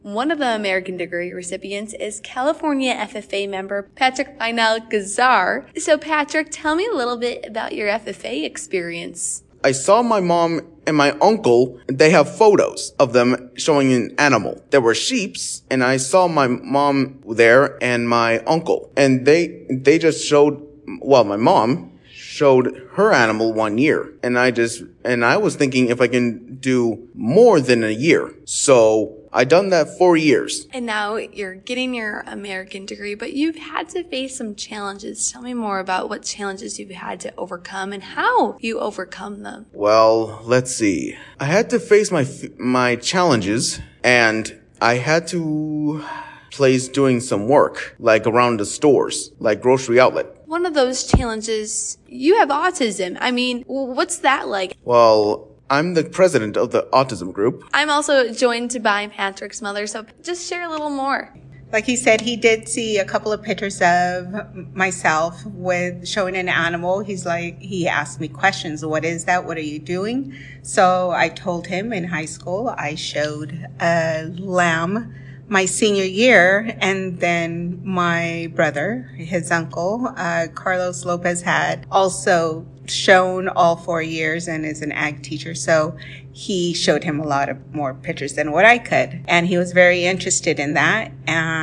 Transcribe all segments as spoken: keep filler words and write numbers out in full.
One of the American degree recipients is California F F A member Patrick Final-Gazar. So Patrick, tell me a little bit about your F F A experience. I saw my mom and my uncle, they have photos of them showing an animal. There were sheeps, and I saw my mom there and my uncle. And they, they just showed, well, my mom showed her animal one year. And I just, and I was thinking if I can do more than a year. So I done that four years. And now you're getting your American degree, but you've had to face some challenges. Tell me more about what challenges you've had to overcome and how you overcome them. Well, let's see. I had to face my my challenges, and I had to place doing some work, like around the stores, like grocery outlet. One of those challenges, you have autism. I mean, what's that like? Well, I'm the president of the autism group. I'm also joined by Patrick's mother, so just share a little more. Like he said, he did see a couple of pictures of myself with showing an animal. He's like, he asked me questions. What is that? What are you doing? So I told him in high school, I showed a lamb my senior year, and then my brother, his uncle, uh, Carlos Lopez, had also shown all four years and is an ag teacher. So he showed him a lot of more pictures than what I could. And he was very interested in that.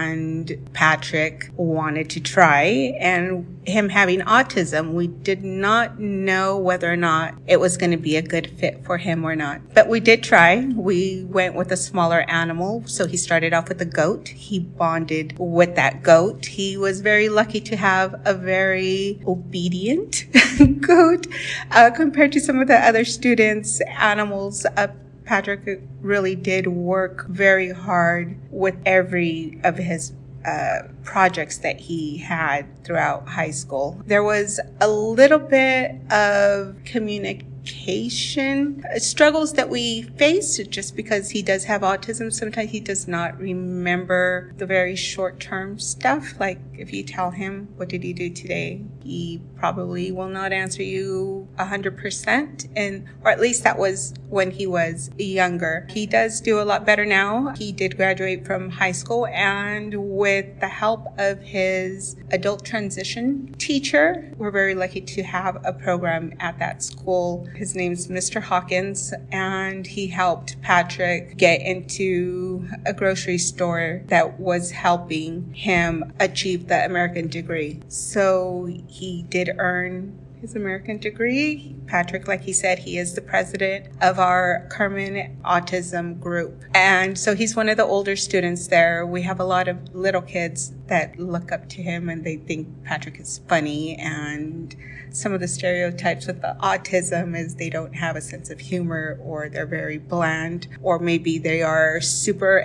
And Patrick wanted to try. And him having autism, we did not know whether or not it was going to be a good fit for him or not. But we did try. We went with a smaller animal. So he started off with a goat. He bonded with that goat. He was very lucky to have a very obedient goat uh, compared to some of the other students' animals. Uh, Patrick really did work very hard with every of his uh, projects that he had throughout high school. There was a little bit of communication struggles that we face just because he does have autism. Sometimes he does not remember the very short-term stuff. Like if you tell him, what did he do today? He probably will not answer you a hundred percent. And, or at least that was when he was younger. He does do a lot better now. He did graduate from high school, and with the help of his adult transition teacher, we're very lucky to have a program at that school. His name's Mister Hawkins, and he helped Patrick get into a grocery store that was helping him achieve the American degree. So he did earn his American degree. Patrick, like he said, he is the president of our Kerman Autism Group. And so he's one of the older students there. We have a lot of little kids that look up to him and they think Patrick is funny. And some of the stereotypes with the autism is they don't have a sense of humor, or they're very bland, or maybe they are super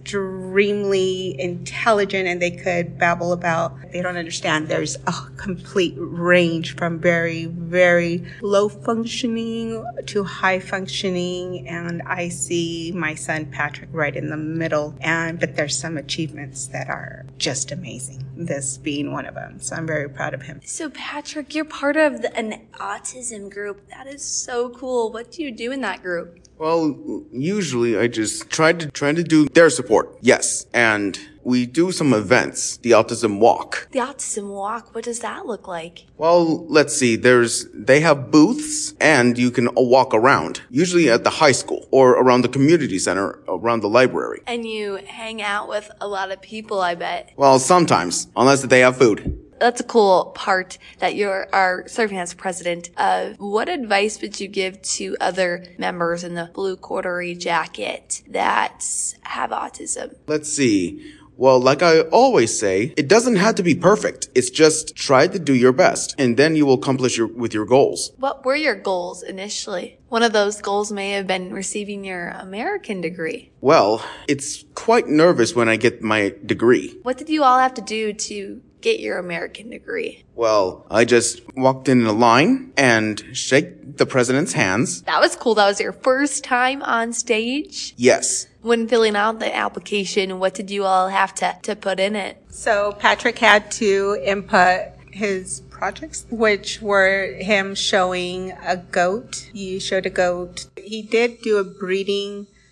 extremely intelligent and they could babble about, they don't understand. There's a complete range from very, very low functioning to high functioning. And I see my son Patrick right in the middle. And, but there's some achievements that are just amazing, this being one of them. So I'm very proud of him. So Patrick, you're part of the, an autism group. That is so cool. What do you do in that group? Well, usually I just try to try to do their support. Yes. And we do some events, the Autism Walk. The Autism Walk, what does that look like? Well, let's see. There's, they have booths and you can walk around, usually at the high school or around the community center, around the library. And you hang out with a lot of people, I bet. Well, sometimes, unless they have food. That's a cool part that you are serving as president of. What advice would you give to other members in the blue corduroy jacket that have autism? Let's see. Well, like I always say, it doesn't have to be perfect. It's just try to do your best, and then you will accomplish your, with your goals. What were your goals initially? One of those goals may have been receiving your American degree. Well, it's quite nervous when I get my degree. What did you all have to do to get your American degree? Well, I just walked in a line and shake the president's hands. That was cool. That was your first time on stage? Yes. When filling out the application, what did you all have to, to put in it? So Patrick had to input his projects, which were him showing a goat. He showed a goat. He did do a breeding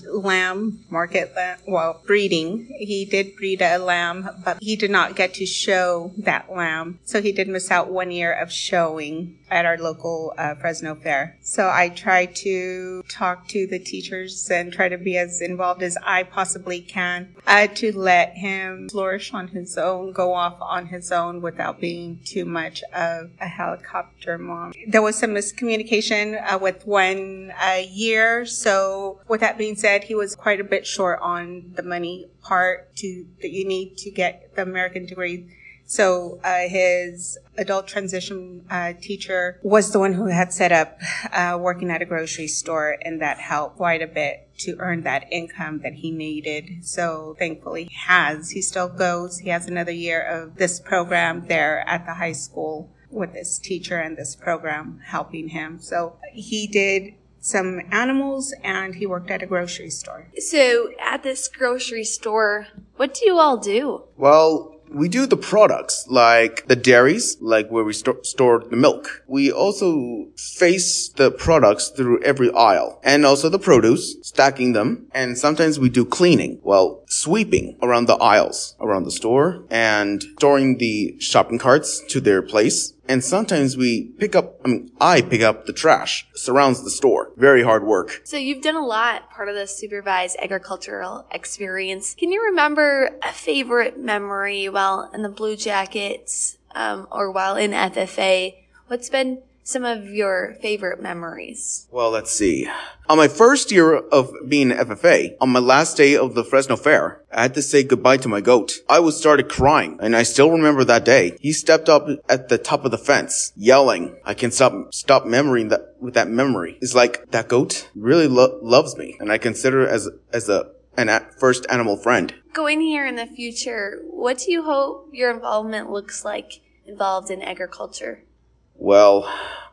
lamb, market lamb, well, breeding. He did breed a lamb, but he did not get to show that lamb. So he did miss out one year of showing at our local uh, Fresno fair. So I try to talk to the teachers and try to be as involved as I possibly can uh, to let him flourish on his own, go off on his own without being too much of a helicopter mom. There was some miscommunication uh, with one uh, year. So with that being said, he was quite a bit short on the money part to that you need to get the American degree. So uh, his adult transition uh, teacher was the one who had set up uh, working at a grocery store, and that helped quite a bit to earn that income that he needed. So thankfully he has. He still goes. He has another year of this program there at the high school with this teacher and this program helping him. So he did some animals and he worked at a grocery store. So at this grocery store, what do you all do? Well, we do the products, like the dairies, like where we sto- store the milk. We also face the products through every aisle, and also the produce, stacking them, and sometimes we do cleaning, well, sweeping around the aisles, around the store, and storing the shopping carts to their place. And sometimes we pick up, I mean, I pick up the trash surrounds the store. Very hard work. So you've done a lot, part of the supervised agricultural experience. Can you remember a favorite memory while in the Blue Jackets um, or while in F F A? What's been some of your favorite memories? Well, let's see. On my first year of being F F A, on my last day of the Fresno Fair, I had to say goodbye to my goat. I was started crying, and I still remember that day. He stepped up at the top of the fence, yelling. I can stop stop memorying that with that memory. It's like that goat really lo- loves me, and I consider it as as a an a- first animal friend. Going here in the future, what do you hope your involvement looks like involved in agriculture? Well,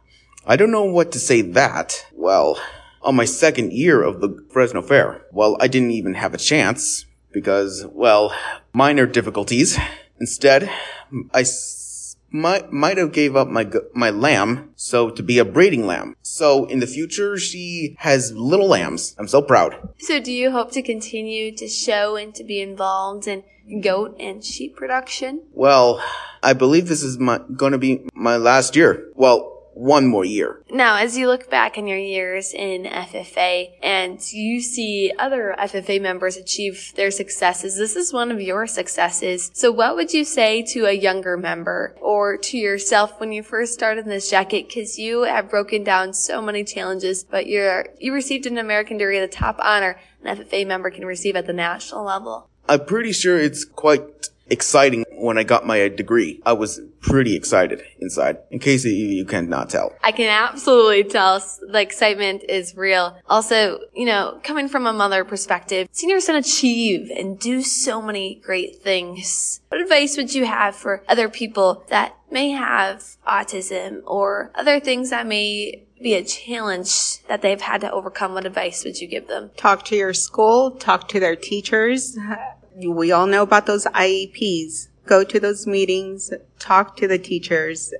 I don't know what to say that. Well, on my second year of the Fresno Fair, well, I didn't even have a chance because, well, minor difficulties. Instead, I s- might, might have gave up my, go- my lamb, so to be a breeding lamb. So in the future, she has little lambs. I'm so proud. So do you hope to continue to show and to be involved in goat and sheep production? Well, I believe this is my going to be my last year. Well, one more year. Now, as you look back on your years in F F A and you see other F F A members achieve their successes, this is one of your successes. So what would you say to a younger member or to yourself when you first started in this jacket? Because you have broken down so many challenges, but you're you received an American degree, the top honor an F F A member can receive at the national level. I'm pretty sure it's quite exciting when I got my degree. I was pretty excited inside, in case you, you cannot tell. I can absolutely tell the excitement is real. Also, you know, coming from a mother perspective, seeing your son achieve and do so many great things. What advice would you have for other people that may have autism or other things that may be a challenge that they've had to overcome? What advice would you give them? Talk to your school, talk to their teachers. We all know about those I E Ps. Go to those meetings, talk to the teachers,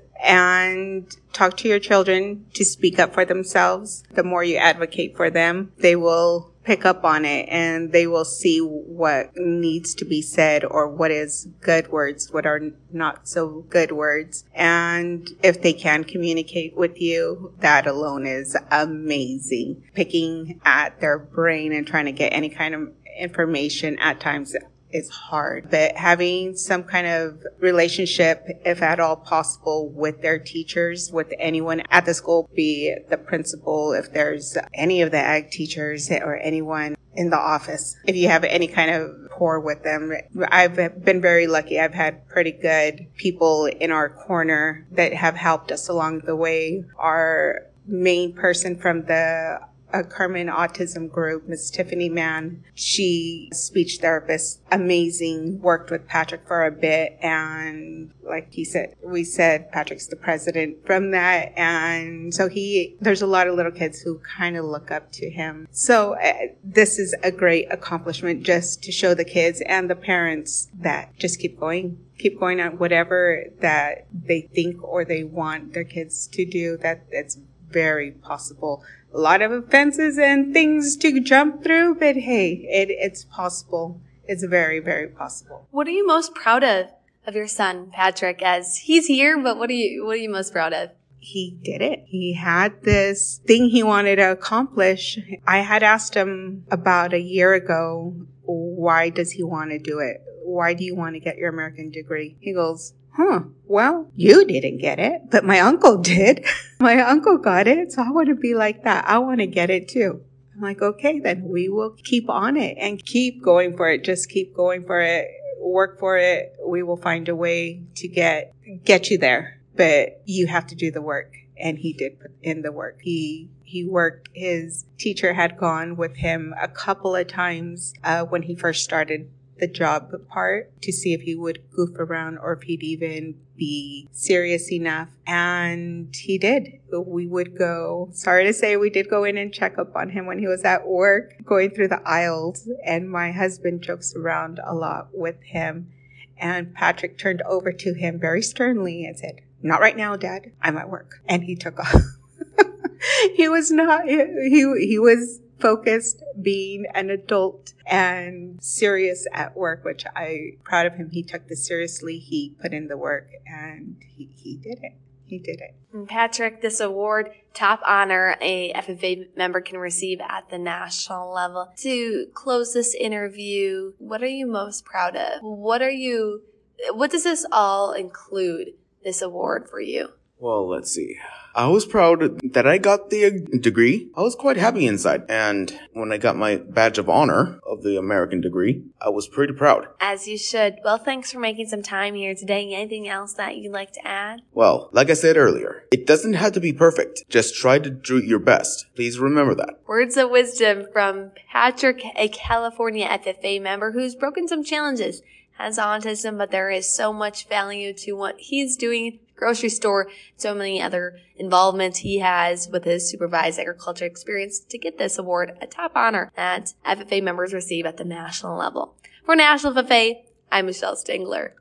and talk to your children to speak up for themselves. The more you advocate for them, they will pick up on it and they will see what needs to be said or what is good words, what are not so good words. And if they can communicate with you, that alone is amazing. Picking at their brain and trying to get any kind of information at times is hard, but having some kind of relationship, if at all possible, with their teachers, with anyone at the school, be it the principal, if there's any of the ag teachers or anyone in the office, if you have any kind of rapport with them. I've been very lucky. I've had pretty good people in our corner that have helped us along the way. Our main person from the a Carmen Autism Group, Miss Tiffany Mann. She, speech therapist, amazing, worked with Patrick for a bit. And like he said, we said Patrick's the president from that. And so he, there's a lot of little kids who kind of look up to him. So uh, this is a great accomplishment just to show the kids and the parents that just keep going. Keep going on whatever that they think or they want their kids to do, that it's very possible. a lot of fences and things to jump through, but hey, it, it's possible. It's very, very possible. What are you most proud of of your son, Patrick, as he's here, but what are you what are you most proud of? He did it. He had this thing he wanted to accomplish. I had asked him about a year ago, why does he want to do it? Why do you want to get your American degree? He goes, huh, well, you didn't get it, but my uncle did. My uncle got it, so I want to be like that. I want to get it too. I'm like, okay, then we will keep on it and keep going for it. Just keep going for it. Work for it. We will find a way to get get you there. But you have to do the work. And he did put in the work. He he worked. His teacher had gone with him a couple of times uh, when he first started the job part to see if he would goof around or if he'd even be serious enough. And he did. We would go, sorry to say, we did go in and check up on him when he was at work, going through the aisles. And my husband jokes around a lot with him. And Patrick turned over to him very sternly and said, not right now, Dad. I'm at work. And he took off. He was not, he, he was focused, being an adult and serious at work, which I'm proud of him. He took this seriously. He put in the work and he, he did it. He did it. And Patrick, this award, top honor a F F A member can receive at the national level. To close this interview, what are you most proud of? What are you, what does this all include, this award for you? Well, let's see. I was proud that I got the degree. I was quite happy inside. And when I got my badge of honor of the American degree, I was pretty proud. As you should. Well, thanks for making some time here today. Anything else that you'd like to add? Well, like I said earlier, it doesn't have to be perfect. Just try to do your best. Please remember that. Words of wisdom from Patrick, a California F F A member who's broken some challenges, has autism, but there is so much value to what he's doing. Grocery store, so many other involvements he has with his supervised agriculture experience to get this award, a top honor that F F A members receive at the national level. For National F F A, I'm Michelle Stingler.